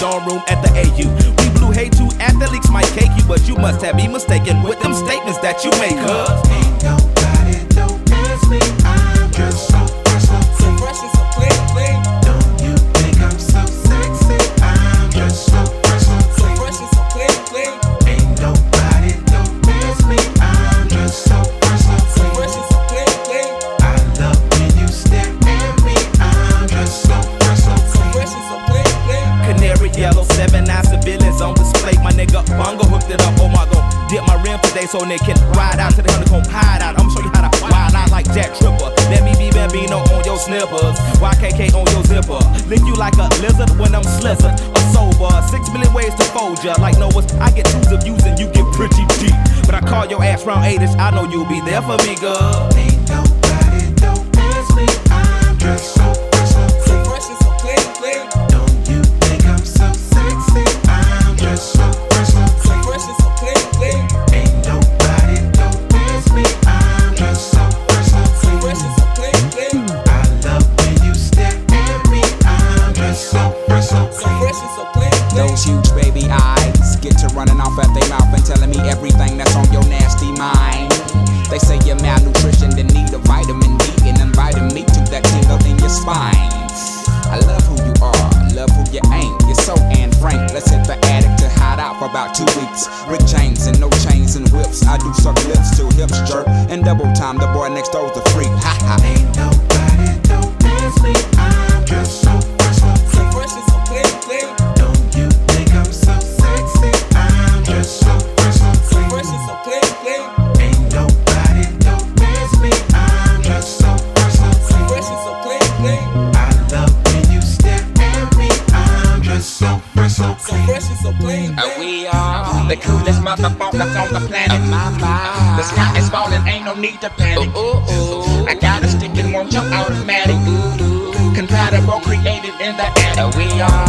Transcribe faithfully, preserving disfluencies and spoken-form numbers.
dorm room at the A U. We blew hay to athletes might cake you, but you must have me mistaken with them statements that you make, cuz ain't nobody don't miss me. I'm just so fresh, so so fresh and so clean, clean. Don't you think I'm so sexy? I'm just so fresh, so so fresh and so clean, clean. Ain't nobody don't miss me. I'm just so fresh, so so fresh and so clean, clean. I love when you stare at me. I'm just so fresh, so so fresh and so clean, clean. Canary yellow, seven nine civilians on display. My nigga Bongo hooked it up. Oh my god, dip my rim today so they can ride out to the honeycomb hide out. I'ma show you how to wild out like Jack Tripper. Let me be Bambino on your snippers, Y K K on your zipper. Lick you like a lizard when I'm slizzard or sober. Six million ways to fold ya. Like Noah's, I get twos of views and you get pretty deep. But I call your ass round eight-ish, I know you'll be there for me, girl. Ain't nobody don't miss me. I'm just so fresh, so so fresh and so clean, clean. Don't you think I'm so sexy? I'm just so fresh, so so fresh and so clean, clean. Ain't nobody don't miss me. I'm just so fresh, so so fresh and so clean, clean. I love when you stare at me. I'm just so fresh, so so fresh and so clean, clean. Those huge baby eyes get to running off at their mouth and telling me everything that's on your nasty mind. They say you're malnutrition, then need a vitamin D, and inviting me to that tingle in your spine. I love who you are, love who you ain't. You're so Anne Frank. Let's hit the attic to hide out for about two weeks. Rick James and no chains and whips. I do suck lips till hips jerk. And double time, the boy next door's a freak. Ha ha. Ain't nobody don't miss me. I'm just so fresh, so so fresh and so clean, clean. Don't you think I'm so sexy? I'm just so fresh, so so fresh and so clean, clean. Ain't nobody don't miss me. I'm just so fresh, so so fresh and so clean, clean. I love when you stare at me. I'm just so fresh, so so fresh and so clean, Uh, clean. we are the coolest motherfuckers on the planet. My, my. The sky is falling, ain't no need to panic. Ooh, ooh. I got a stick and want your automatic. Compatible, created in the attic. Uh, we are